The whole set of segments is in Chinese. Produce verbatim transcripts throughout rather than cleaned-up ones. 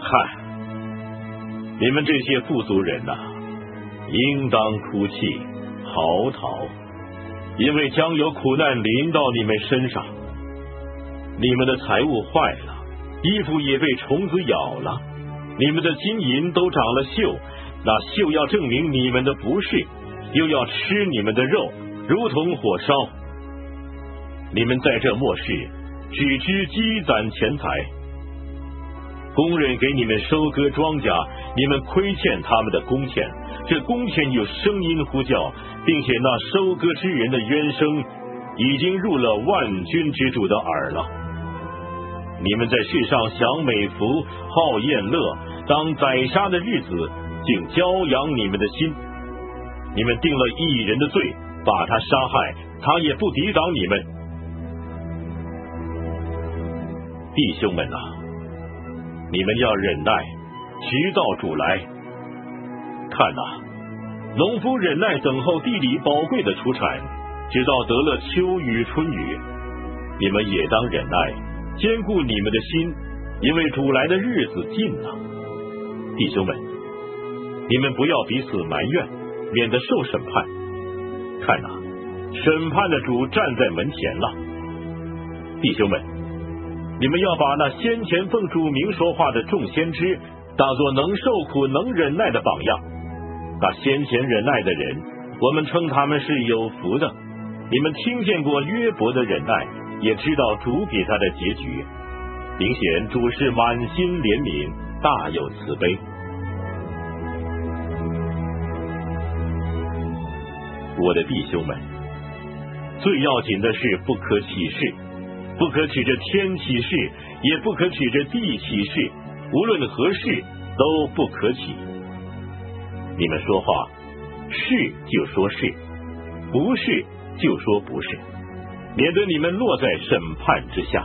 看，你们这些富足人呐、啊，应当哭泣嚎啕，因为将有苦难临到你们身上。你们的财物坏了，衣服也被虫子咬了，你们的金银都长了锈，那锈要证明你们的不是，又要吃你们的肉，如同火烧。你们在这末世只知积攒钱财，工人给你们收割庄稼，你们亏欠他们的工钱，这工钱有声音呼叫，并且那收割之人的冤声已经入了万军之主的耳了。你们在世上享美福，好宴乐，当宰杀的日子，竟骄养你们的心。你们定了一人的罪，把他杀害，他也不抵挡你们。弟兄们啊，你们要忍耐，直到主来。看哪，农夫忍耐等候地里宝贵的出产，直到得了秋雨春雨。你们也当忍耐，坚固你们的心，因为主来的日子近了。弟兄们，你们不要彼此埋怨，免得受审判。看哪，审判的主站在门前了。弟兄们，你们要把那先前奉主名说话的众先知当作能受苦能忍耐的榜样。那先前忍耐的人，我们称他们是有福的。你们听见过约伯的忍耐，也知道主给他的结局。明显主是满心怜悯，大有慈悲。我的弟兄们，最要紧的是不可起誓，不可指着天起誓，也不可指着地起誓，无论何事都不可起。你们说话，是就说是，不是就说不是，免得你们落在审判之下。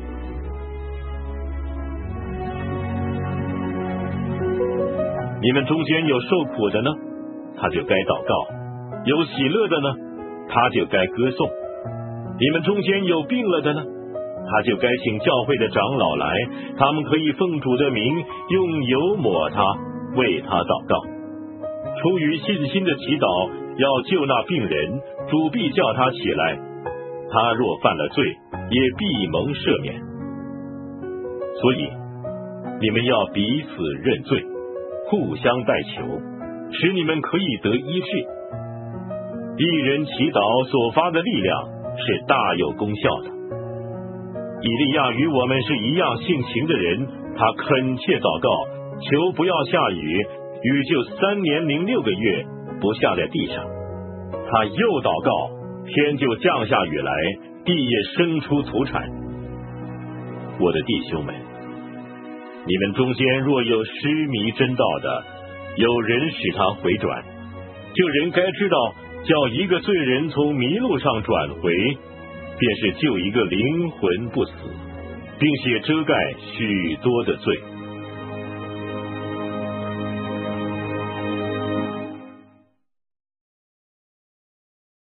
你们中间有受苦的呢，他就该祷告；有喜乐的呢，他就该歌颂。你们中间有病了的呢，他就该请教会的长老来，他们可以奉主的名用油抹他，为他祷告。出于信心的祈祷，要救那病人，主必叫他起来。他若犯了罪，也必蒙赦免。所以你们要彼此认罪，互相代求，使你们可以得医治。一人祈祷所发的力量是大有功效的。以利亚与我们是一样性情的人，他恳切祷告，求不要下雨，雨就三年零六个月不下在地上。他又祷告，天就降下雨来，地也生出土产。我的弟兄们，你们中间若有失迷真道的，有人使他回转，这人该知道，叫一个罪人从迷路上转回，便是救一个灵魂不死，并且遮盖许多的罪。